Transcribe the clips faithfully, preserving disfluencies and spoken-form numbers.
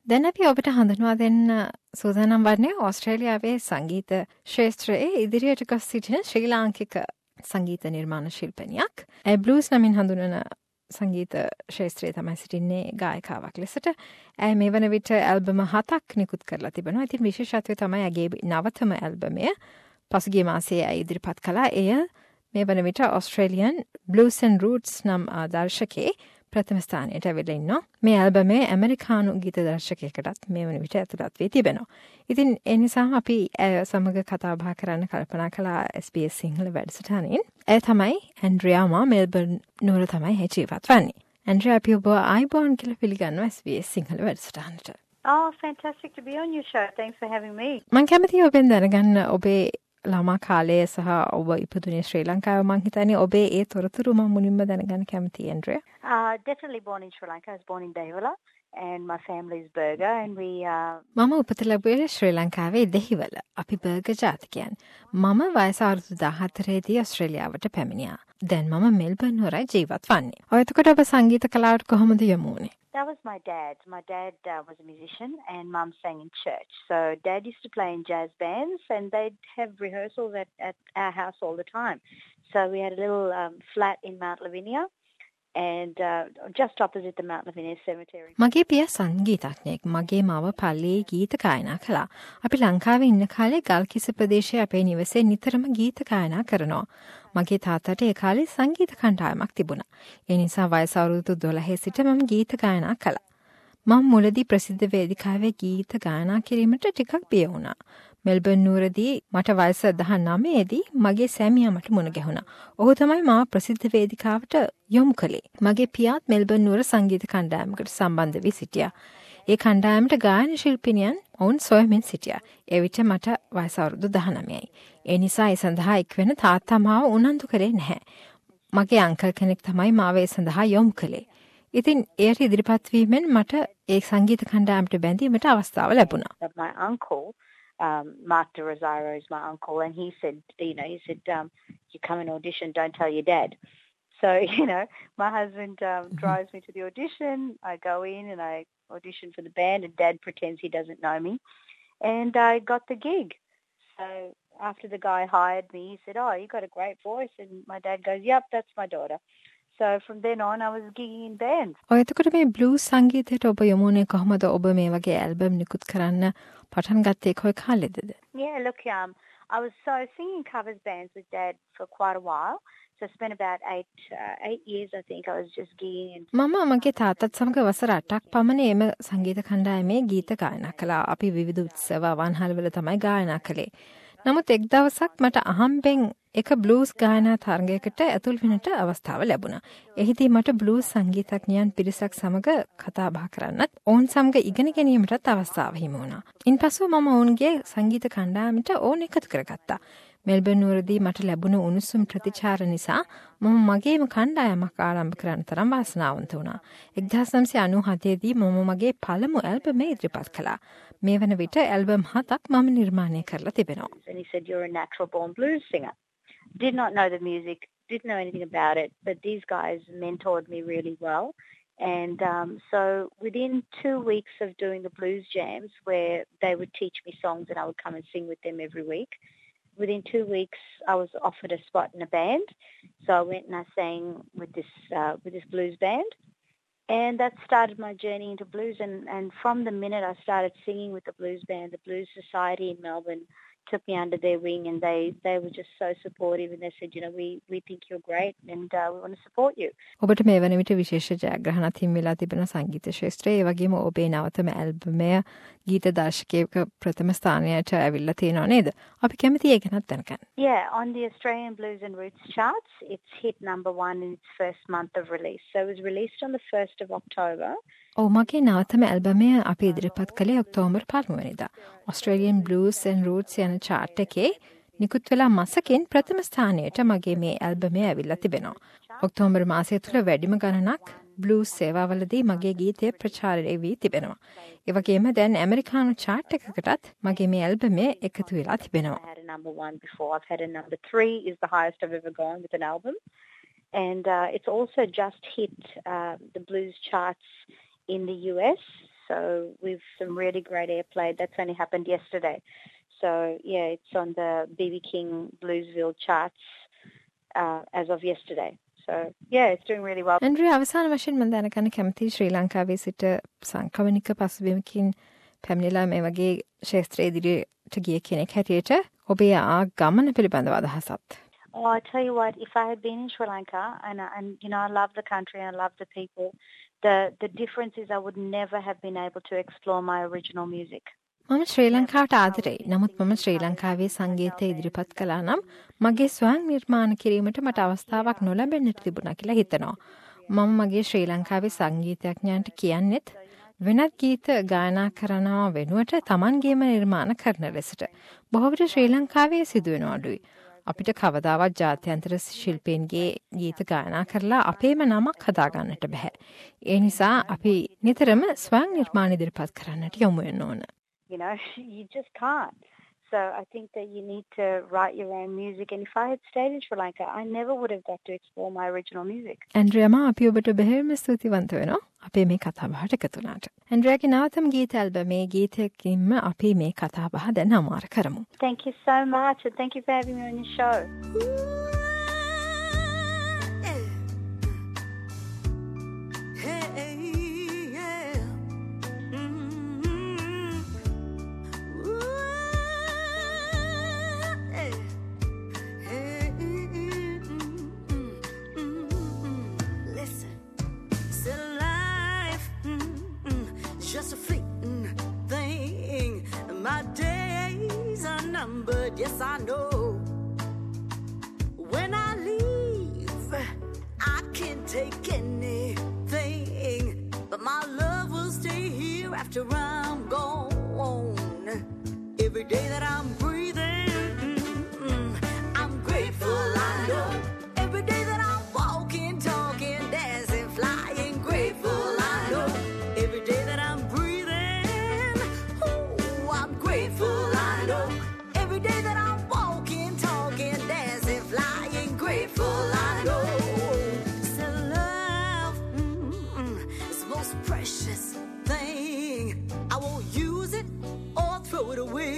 දැන් අපි ඔබට හඳුන්වා දෙන්න සූදානම් වන්නේ ඕස්ට්‍රේලියාවේ සංගීත ක්ෂේත්‍රයේ ඉදිරියට ගොස් සිටින ශ්‍රී ලාංකික සංගීත නිර්මාණ ශිල්පිනියක්. ඒ බ්ලූස් නමින් හඳුන්වන සංගීත ක්ෂේත්‍රයේ තමයි සිටින්නේ ගායකාවක් ලෙසට. ඇය මේ වන විට ඇල්බම හතක් නිකුත් කරලා තිබෙනවා. ඉතින් විශේෂත්වය තමයි ඇගේ නවතම ඇල්බමය. පසුගිය මාසයේ ඇය ඉදිරිපත් කළා. එය මේ වන විට ඔස්ට්‍රේලියන් බ්ලූස් ඇන්ඩ් රූට්ස් නම් දර්ශකයේ ප්‍රථම ස්ථානයට ඇවිල්ලා ඉන්නවා. මේ ඇල්බමේ ඇමරිකානු ගීත දර්ශකයකටත් මේ වන විට ඇතුළත් වී තිබෙනවා. ඉතින් ඒ නිසා අපි ඇය සමග කතා බහ කරන්න කල්පනා කළා එස් බී එස් සිංහල වැඩසටහනින්. ඇය තමයි ඇන්ඩ්‍රියාමා මෙල්බර්න් නුවර තමයි ඇය ජීවත් වන්නේ. ඇන්ඩ්‍රියා අපි ඔබ ආයුබෝවන් කියලා පිළිගන්නවා එස් බී එස් සිංහල වැඩසටහනට. Oh, fantastic to be on your show. Thanks for having me. මම කැමතියි ඔබෙන් දැනගන්න ඔබේ ළමා කාලය සහ ඔබ ඉපදුනේ ශ්‍රී ලංකාවේ. මං හිතන්නේ ඔබේ ඒ තොරතුරු මම මුලින්ම දැනගන්න කැමතියි Andrea. Uh, definitely born in Sri Lanka. I was born in Dehiwala and my family's Burger and we... Uh... මම උපත ලැබුවේ ශ්‍රී ලංකාවේ දෙහිවල. අපි බර්ගර් ජාතිකයන්. මම වයස අවුරුදු දාහතරේදී ඔස්ට්‍රේලියාවට පැමිණියා. දැන් මම මෙල්බර්න් නුවරයි ජීවත් වන්නේ. ඔය එතකොට ඔබ සංගීත කලාවට කොහොමද යමු වුනේ? That was my dad. My dad uh, was a musician and mum sang in church. So dad used to play in jazz bands and they'd have rehearsals at, at our house all the time. So we had a little um, flat in Mount Lavinia and uh, just opposite the Mount Lavinia cemetery. මගේ පියා සංගීතඥයෙක්. මගේ මව පල්ලියේ ගීත ගායනා කළා. අපි ලංකාවේ ඉන්න කාලේ ගල්කිස්ස ප්‍රදේශයේ අපේ නිවසේ නිතරම ගීත ගායනා කරනවා. මගේ තාත්තට ඒ කාලේ සංගීත කණ්ඩායමක් තිබුණා. ඒ නිසා වයස අවුරුදු දොළහේ සිට මම ගීත ගායනා කළා. මම මුලදී ප්‍රසිද්ධ වේදිකාවේ ගීත ගායනා කිරීමට ටිකක් බිය වුණා. මෙල්බර්න් නුවරදී මට වයස දහනවයේදී මගේ සැමියා මට මුණ ගැහුණා. ඔහු තමයි මාව ප්‍රසිද්ධ වේදිකාවට යොමු කළේ. මගේ පියාත් මෙල්බර්න් නුවර සංගීත කණ්ඩායමකට සම්බන්ධ වී සිටියා. ඒ කණ්ඩායමට ගායන ශිල්පිනියන් ඔවුන් සොයමින් සිටියා. ඒ විට මට වයස අවුරුදු දහනවයයි. ඒ නිසා ඒ සඳහා එක්වෙන තාත්තා මාව උනන්දු කරේ නැහැ. මගේ අංකල් කෙනෙක් තමයි මාව ඒ සඳහා යොමු කළේ. ඉතින් එයට ඉදිරිපත් වීමෙන් මට ඒ සංගීත කණ්ඩායමට බැඳීමට අවස්ථාව ලැබුණා. My uncle, um, Mark De Rosario is my uncle, and he said, you know, he said, um, you come and audition, don't tell your dad. So, you know, my husband um, mm-hmm. drives me to the audition. I go in and I audition for the band, and dad pretends he doesn't know me. And I got the gig. So after the guy hired me, he said, oh, you got a great voice. And my dad goes, yep, that's my daughter. So from then on, I was gigging in bands. ඔය එතකොට මේ blues සංගීතයට ඔබ යමුනේ කොහමද? ඔබ මේ වගේ album නිකුත් කරන්න පටන් ගත්තේ කොයි කාලෙදද? Yeah, look, um, I was so singing covers bands with dad for quite a while. So I spent about eight, uh, eight years, I think. I was just gigging. And... මම මගේ තාත්තත් සමග වසර අටක් පමණ එම සංගීත කණ්ඩායමේ ගීත ගායනා කළා. අපි විවිධ උත්සව අවන්හල්වල තමයි ගායනා කළේ. නමුත් එක් දවසක් මට අහම්බෙන් එක බ්ලූස් ගායනා තරගයකට ඇතුල් වෙන්නට අවස්ථාව ලැබුණා. එහිදී මට බ්ලූස් සංගීතඥයන් පිරිසක් සමග කතා බහ කරන්නත් ඔවුන් සමග ඉගෙන ගැනීමටත් අවස්ථාව හිමි වුණා. ඉන්පසු මම ඔවුන්ගේ සංගීත කණ්ඩායමට ඕන එකතු කරගත්තා. මෙල්බර්න් නුවරදී මට ලැබුණු උණුසුම් ප්‍රතිචාර නිසා මම මගේම කණ්ඩායමක් ආරම්භ කරන්න තරම් වාසනාවන්ත වුණා. එක්දහස් නවසිය අනූහතේ දී මම මගේ පළමු ඇල්බමේ ඉදිරිපත් කළා. මේ වන විට ඇල්බම් හතක් මම නිර්මාණය කරලා තිබෙනවා. And he said, you're a natural born blues singer. Did not know the music, didn't know anything about it, but these guys mentored me really well. And um, so within two weeks of doing the blues jams, where they would teach me songs and I would come and sing with them every week, within two weeks I was offered a spot in a band. So I went and I sang with this uh, with this blues band. And that started my journey into blues. And, and from the minute I started singing with the blues band, the Blues Society in Melbourne took me under their wing, and they, they were just so supportive, and they said, you know, we, we think you're great and uh, we want to support you. ඔබට මේ වන විට විශේෂ ජයග්‍රහණත් හිමි වෙලා තිබෙන සංගීත ක්ෂේත්‍රයේ. ඒ වගේම ඔබේ නවතම ඇල්බමය ගීත දර්ශකයක ප්‍රථම ස්ථානයට ඇවිල්ලා තියෙනවා නේද? අපි කැමතියි ඒක ගැනත් දැනගන්න. Yeah, on the Australian Blues and Roots charts, it's hit number one in its first month of release. So it was released on the first of October. ඔව්, මගේ නවතම ඇල්බමය අපි ඉදිරිපත් කළේ ඔක්තෝබර් පළමුවෙනිදා. Australian Blues and Roots යන chart එකේ නිකුත් වෙලා මාසකින් ප්‍රථම ස්ථානයට මගේ මේ ඇල්බමය ඇවිල්ලා තිබෙනවා. ඔක්තෝබර් මාසය තුල වැඩිම ගණනක් බ්ලූස් සේවාවලදී මගේ ගීතය ප්‍රචාරණය වී තිබෙනවා. ඒ වගේම දැන් ඇමරිකානු chart එකකටත් මගේ මේ ඇල්බමය එකතු වෙලා තිබෙනවා. I had a number one before. I've had a number three is the highest I've ever gone with an album. And uh, it's also just hit uh, the blues charts in the U S. So we've some really great airplay. That's only happened yesterday. So, yeah, it's on the B B King Bluesville charts uh, as of yesterday. So, yeah, it's doing really well. Andrea, අවසාන වශයෙන් මම දැනගන්න කැමතියි ශ්‍රී ලංකාවේ සිට සංකවනික පසුබිමකින් පැමිණිලා මේ වගේ ශාස්ත්‍රීය ඉදිරියට ගිය කෙනෙක් හැටියට ඔබේ ආ ගමන පිළිබඳව අදහසත්. Oh, I tell you what, if I had been in Sri Lanka, and, and you know, I love the country and I love the people, the, the difference is I would never have been able to explore my original music. මම ශ්‍රී ලංකාවට ආදරෙයි. නමුත් මම ශ්‍රී ලංකාවේ සංගීතය ඉදිරිපත් කළා නම් මගේ ස්වයං නිර්මාණ කිරීමට මට අවස්ථාවක් නොලැබෙන්නට තිබුණා කියලා හිතනවා. මම මගේ ශ්‍රී ලංකාවේ සංගීතඥයන්ට කියන්නෙත් වෙනත් ගීත ගායනා කරනවා වෙනුවට Tamanගේම නිර්මාණ කරන ලෙසට. බොහෝ විට ශ්‍රී ලංකාවේ සිදුවෙන අඩුයි. අපිට කවදාවත් ජාත්‍යන්තර ශිල්පීන්ගේ ගීත ගායනා කරලා අපේම නමක් හදාගන්නට බෑ. ඒ නිසා අපි නිතරම ස්වයං නිර්මාණ ඉදිරිපත් කරන්නට යොමු වෙන්න ඕන. You know, you just can't. So I think that you need to write your own music. And if I had stayed in Sri Lanka, I never would have got to explore my original music. Andrea, ma අපි ඔබට බෙහෙවින්ම ස්තුතිවන්ත වෙනවා. අපේ මේ කතා බහට එකතු වුණාට. Andrea ගේ නවතම ගීත ඇල්බමේ ගීතයකින්ම අපි මේ කතා බහ දැන් අමාර කරමු. Thank you so much, and thank you for having me on your show. But yes, I know when I leave, I can't take anything, but my love will stay here after I'm gone. Every day that I'm breathing, I'm grateful, I know. Every day that I'm walking, talking, dancing, flying, grateful, I know. Every day that I'm breathing, oh, I'm grateful, I know. Every day that I'm walking, talking, dancing, flying, grateful, I know. So love mm-mm, is the most precious thing. I won't use it or throw it away.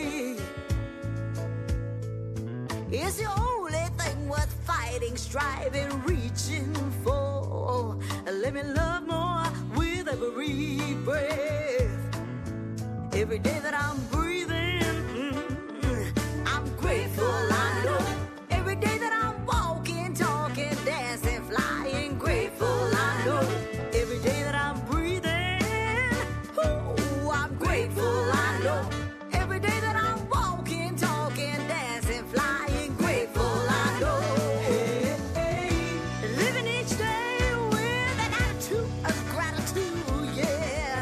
It's the only thing worth fighting, striving, reaching for. Let me love more with every breath. Every day that I'm breathing, grateful, I know. Every day that I'm walking, talking, dancing, flying, grateful, I know. Every day that I'm breathing, ooh, I'm grateful, I know. Every day that I'm walking, talking, dancing, flying, grateful, I know. Hey, hey. Living each day with an attitude of gratitude, yeah.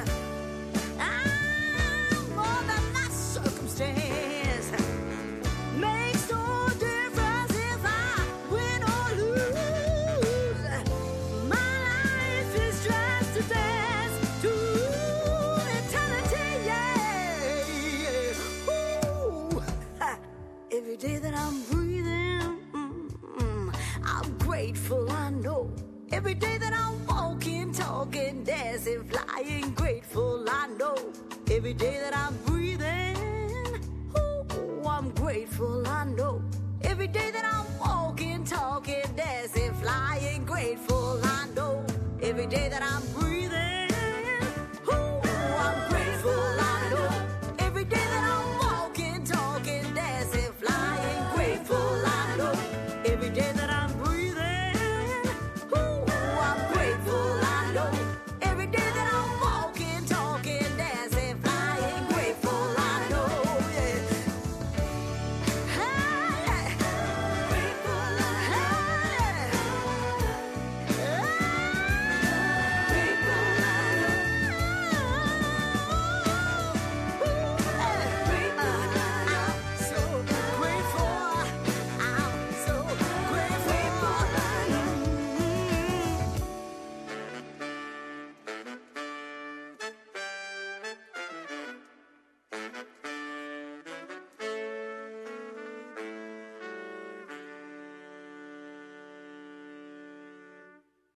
I'm more than my circumstance. Makes no difference if I win or lose. My life is just a dance to eternity, yeah. Ooh. Ha. Every day that I'm breathing, mm-mm, I'm grateful, I know. Every day that I'm walking, talking, dancing, flying, grateful, I know. Every day that I'm breathing, I'm grateful, I know. Every day that I'm walking, talking, dancing, flying, grateful, I know. Every day that I'm